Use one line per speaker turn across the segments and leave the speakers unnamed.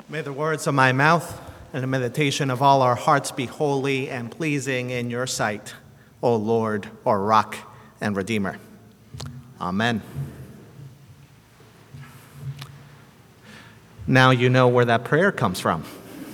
May the words of my mouth and the meditation of all our hearts be holy and pleasing in your sight, O Lord, our rock and redeemer. Amen. Now you know where that prayer comes from.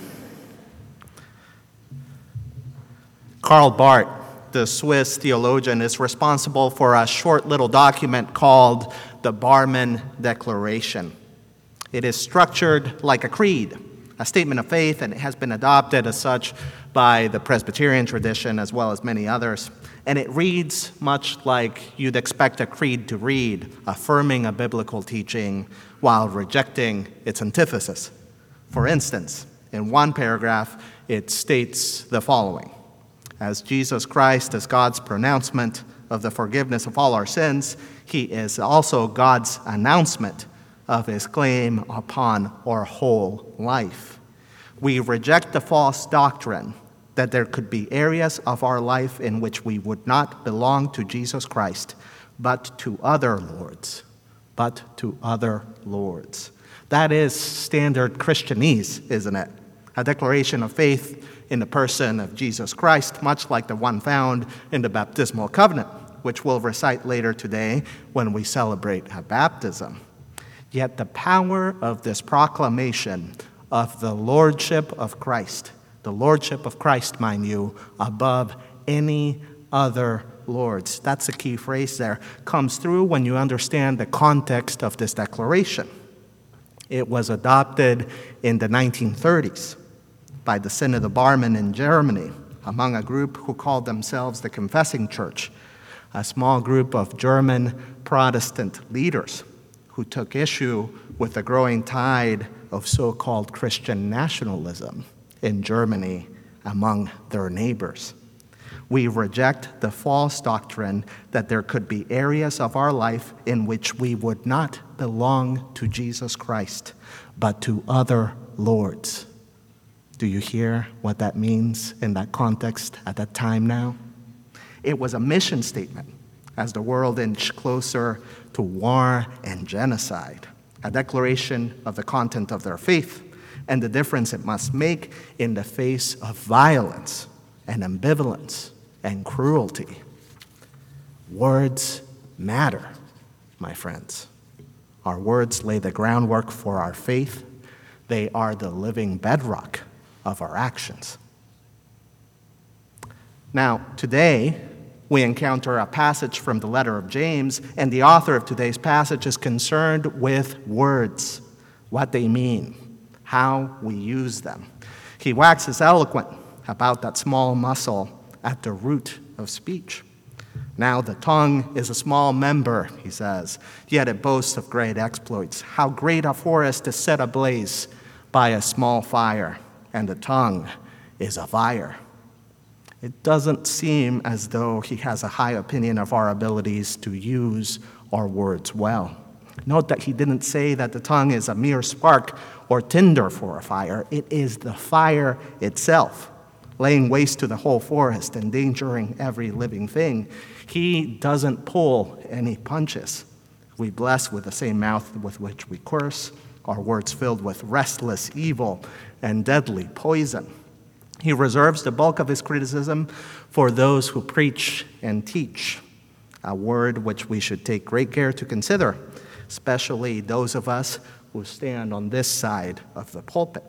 Karl Barth, the Swiss theologian, is responsible for a short little document called the Barmen Declaration. It is structured like a creed, a statement of faith, and it has been adopted as such by the Presbyterian tradition as well as many others. And it reads much like you'd expect a creed to read, affirming a biblical teaching while rejecting its antithesis. For instance, in one paragraph, it states the following: as Jesus Christ is God's pronouncement of the forgiveness of all our sins, he is also God's announcement of his claim upon our whole life. We reject the false doctrine that there could be areas of our life in which we would not belong to Jesus Christ, but to other lords. That is standard Christianese, isn't it? A declaration of faith in the person of Jesus Christ, much like the one found in the baptismal covenant, which we'll recite later today when we celebrate baptism. Yet the power of this proclamation of the Lordship of Christ, mind you, above any other lords, that's the key phrase there, comes through when you understand the context of this declaration. It was adopted in the 1930s by the Synod of Barmen in Germany among a group who called themselves the Confessing Church, a small group of German Protestant leaders who took issue with the growing tide of so-called Christian nationalism in Germany among their neighbors. We reject the false doctrine that there could be areas of our life in which we would not belong to Jesus Christ, but to other lords. Do you hear what that means in that context at that time now? It was a mission statement as the world inched closer to war and genocide, a declaration of the content of their faith and the difference it must make in the face of violence and ambivalence and cruelty. Words matter, my friends. Our words lay the groundwork for our faith. They are the living bedrock of our actions. Now, today, we encounter a passage from the letter of James, and the author of today's passage is concerned with words, what they mean, how we use them. He waxes eloquent about that small muscle at the root of speech. Now the tongue is a small member, he says, yet it boasts of great exploits. How great a forest is set ablaze by a small fire, and the tongue is a fire. It doesn't seem as though he has a high opinion of our abilities to use our words well. Note that he didn't say that the tongue is a mere spark or tinder for a fire. It is the fire itself, laying waste to the whole forest, endangering every living thing. He doesn't pull any punches. We bless with the same mouth with which we curse, our words filled with restless evil and deadly poison. He reserves the bulk of his criticism for those who preach and teach, a word which we should take great care to consider, especially those of us who stand on this side of the pulpit.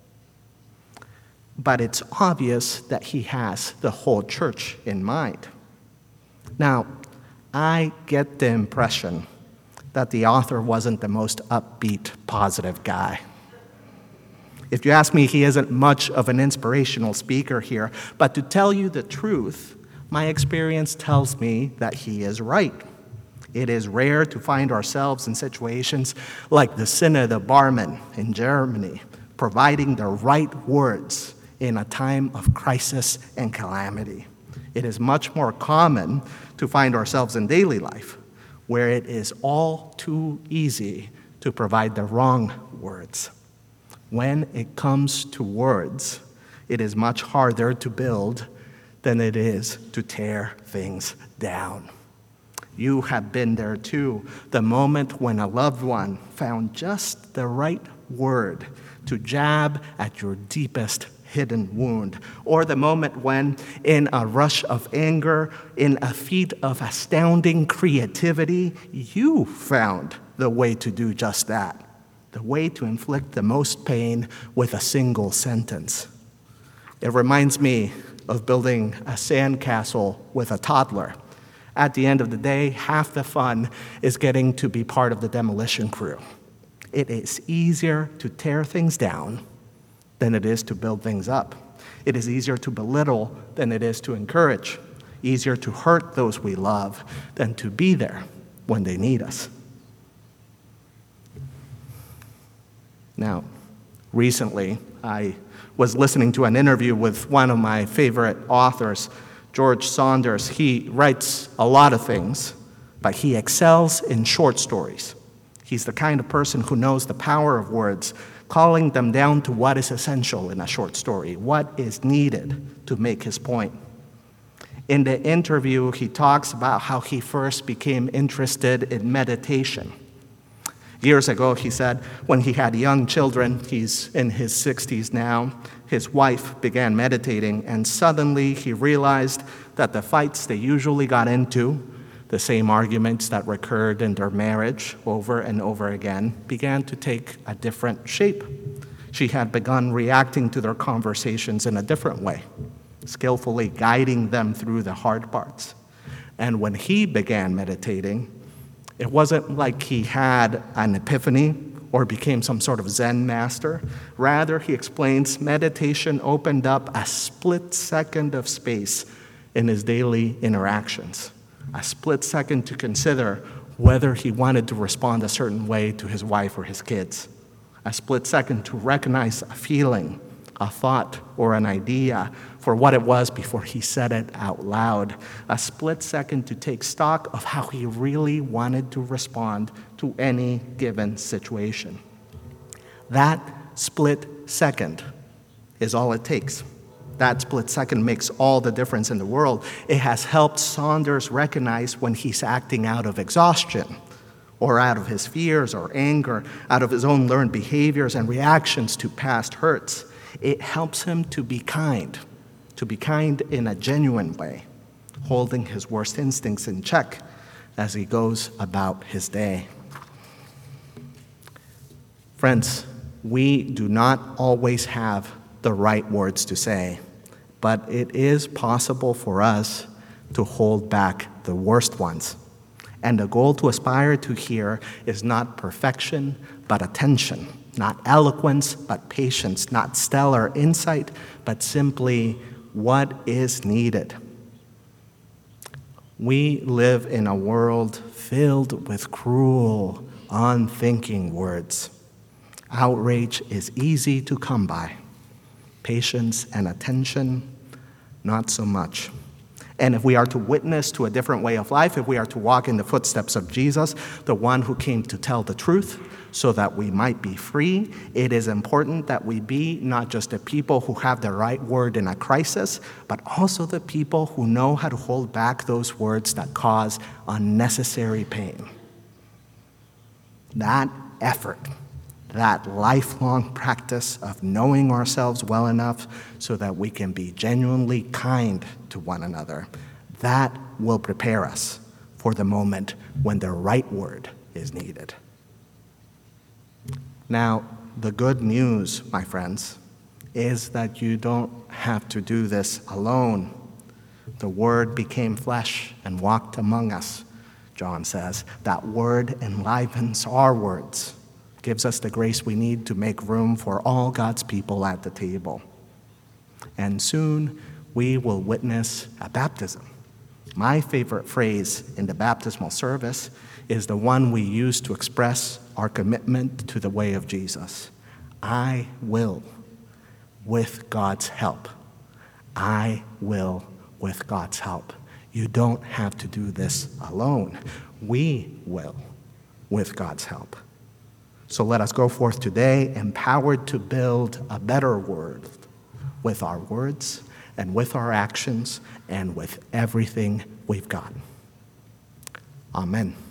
But it's obvious that he has the whole church in mind. Now, I get the impression that the author wasn't the most upbeat, positive guy. If you ask me, he isn't much of an inspirational speaker here, but to tell you the truth, my experience tells me that he is right. It is rare to find ourselves in situations like the Synod of Barmen in Germany, providing the right words in a time of crisis and calamity. It is much more common to find ourselves in daily life, where it is all too easy to provide the wrong words. When it comes to words, it is much harder to build than it is to tear things down. You have been there too, the moment when a loved one found just the right word to jab at your deepest hidden wound, or the moment when, in a rush of anger, in a feat of astounding creativity, you found the way to do just that, the way to inflict the most pain with a single sentence. It reminds me of building a sandcastle with a toddler. At the end of the day, half the fun is getting to be part of the demolition crew. It is easier to tear things down than it is to build things up. It is easier to belittle than it is to encourage. Easier to hurt those we love than to be there when they need us. Now, recently, I was listening to an interview with one of my favorite authors, George Saunders. He writes a lot of things, but he excels in short stories. He's the kind of person who knows the power of words, calling them down to what is essential in a short story, what is needed to make his point. In the interview, he talks about how he first became interested in meditation. Years ago, he said, when he had young children, he's in his 60s now, his wife began meditating, and suddenly he realized that the fights they usually got into, the same arguments that recurred in their marriage over and over again, began to take a different shape. She had begun reacting to their conversations in a different way, skillfully guiding them through the hard parts. And when he began meditating, it wasn't like he had an epiphany or became some sort of Zen master. Rather, he explains, meditation opened up a split second of space in his daily interactions. A split second to consider whether he wanted to respond a certain way to his wife or his kids. A split second to recognize a feeling, a thought, or an idea for what it was before he said it out loud. A split second to take stock of how he really wanted to respond to any given situation. That split second is all it takes. That split second makes all the difference in the world. It has helped Saunders recognize when he's acting out of exhaustion or out of his fears or anger, out of his own learned behaviors and reactions to past hurts. It helps him to be kind in a genuine way, holding his worst instincts in check as he goes about his day. Friends, we do not always have the right words to say, but it is possible for us to hold back the worst ones. And the goal to aspire to here is not perfection, but attention, not eloquence, but patience, not stellar insight, but simply what is needed. We live in a world filled with cruel, unthinking words. Outrage is easy to come by. Patience and attention, not so much. And if we are to witness to a different way of life, if we are to walk in the footsteps of Jesus, the one who came to tell the truth so that we might be free, it is important that we be not just the people who have the right word in a crisis, but also the people who know how to hold back those words that cause unnecessary pain. That effort, that lifelong practice of knowing ourselves well enough so that we can be genuinely kind to one another, that will prepare us for the moment when the right word is needed. Now, the good news, my friends, is that you don't have to do this alone. The Word became flesh and walked among us, John says. That Word enlivens our words, gives us the grace we need to make room for all God's people at the table. And soon we will witness a baptism. My favorite phrase in the baptismal service is the one we use to express our commitment to the way of Jesus. I will, with God's help. I will, with God's help. You don't have to do this alone. We will, with God's help. So let us go forth today empowered to build a better world with our words and with our actions and with everything we've got. Amen.